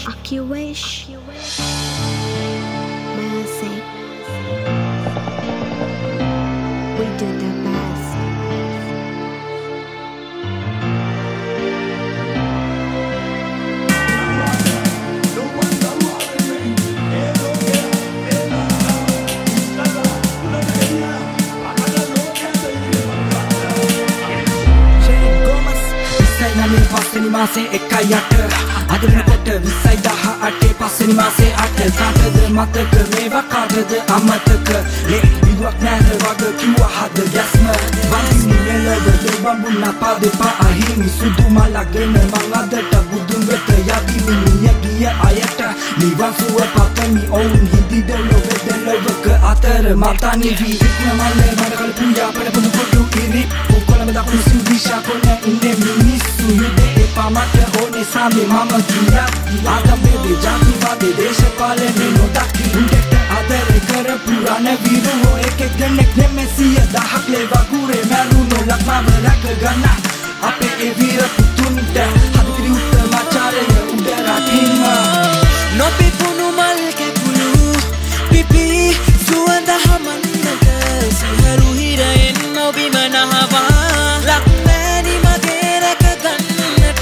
Akiwish Mercy. We do the best. Passeni maase ekai ata adena කොට 2018 passeni maase ata කාටද මතක මේවා කාටද අමතක ලේ විදුවක් නැර වගේ කිව්වා හද ගැස්ම වන්දි නෙලව දෙබඹුන පාදපා අහිමි සුදු මලගෙන මං අදට බුදුන් වෙත යදිමි නියගිය අයට නිවන් සුව පතමි ඔවුන් හිඳිද ලොවෙදලවක අතර මතනි වී ඉක්මමල්ලේ මඩකල් පුයා පෙරපුදු කොටු ඉරි උකොලම දකුණු සිවිෂා කොනේ ඉන්නේ මිනිස්සු යුදේ එපාමට ඕනේ සාමි මම කියා ආගම්බේ ජාතිවාදී දේශපාලනේ නොදකි උන්ට ආදරේ කරපු රණවීරෝ එකෙක් දෙනෙක් නෙමෙසිය දහක් ලේවා කුරේ මරුණු ලක්මව රැක ගන්න අපේ ඒ වීර පුතුන්ට හදිරි උත්තමාචාරය උඩ රකින්න නොපිපුණු මල් කැපුණු පිපි සුවඳ හමන්නට සිහරු හිරෙන් ඔබිම නහවා ලක්මෑණි මගේ රැක ගන්නට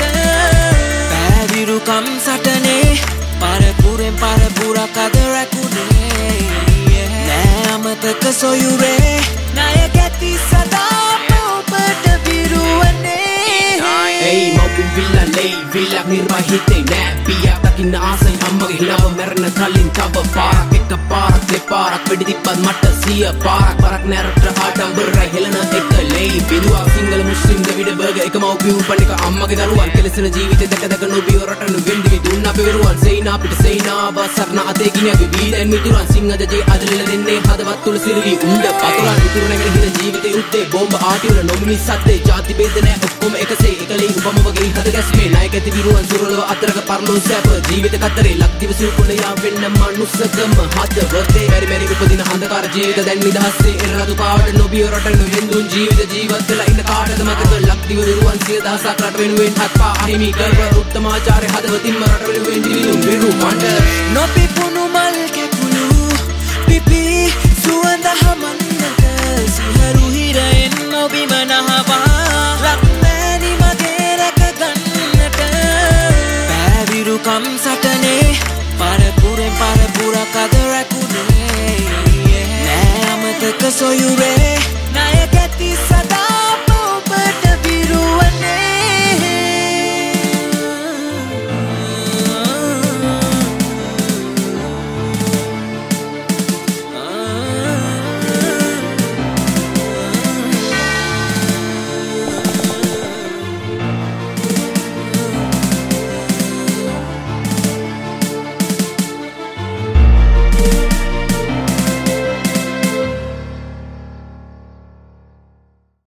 පැවිරුකම් සටනේ පරපුරෙන් පරපුරක් අද රැකුණේ නෑ අමතක සොයුරේ ණය ගැති සදා ඔබට විරුවනේ Hey, mopin villa lay, villa nirmahite nෑ පියා දකින්න ආසයි අම්මගේ හිනාව මැරෙන කලින් තව පාරක් එක පාරක් දෙපාරක් වෙඩි තිබ්බත් මට 100 පාරක් පරක් නැරට ආඩම්බරයි හෙලන එක ලේ බිරුවා සිංගල මුස්ලිම් දෙවිඩ බර්ග එකම ඔපි උපන් එක අම්මගේ දරුවන් කෙලසන ජීවිතේ දැක දැක නොබිය රටන වෙන්දි දුන්න අපි වෙරුවන් සේනා පිට සේනා බසර්ණ අතේ ගිනියගේ වීදෙන් මිතුරන් සිංහජජේ අදලෙල දෙන්නේ හදවත් තුල සිරවි උණ්ඩ පතුරන් මිතුරු නැගෙන හිර ජීවිතේ උත්තේ බෝම්බ ආටිවල නොමිනි සද්දේ ಜಾති බේද නැ ඔක්කොම එකසේ එකලේ උපම වගේ හද ගැස්මේ නායක ඇති විරුවන් සුරලව අතරක පරලෝ සැප ජීවිත කතරේ ලක්දිව සිවුකුණ යා වෙන්න මනුස්සකම හදවතේ මෙරි මෙරි උපදින අන්ධකාර ජීවිත දැන් නිදහස්සේ එරතු පාවට නොබිය රටන හින්දුන් ජීවිත ජීවත් වෙලා ඉන්න කාටද මතක ලක්දිව විරුවන් 10000ක් රට වෙනුවෙන් හත්පා අහිමි කරව උත්තමාචාර්ය හදවතින්ම රට වෙනුවෙන් දිවිලුම් විරු මණ්ඩ නොපිපුණු මල් කැපුණු පිපි සුවඳ හමන්නට සිහරු හිරෙන් ඔබිම නහවා ලක්මෑණි මගේ රැක ගන්නට පැවිරුකම් සටනේ පරපුරෙන් පරපුරක් අද රැකුණේ නෑ අමතක සොයුරේ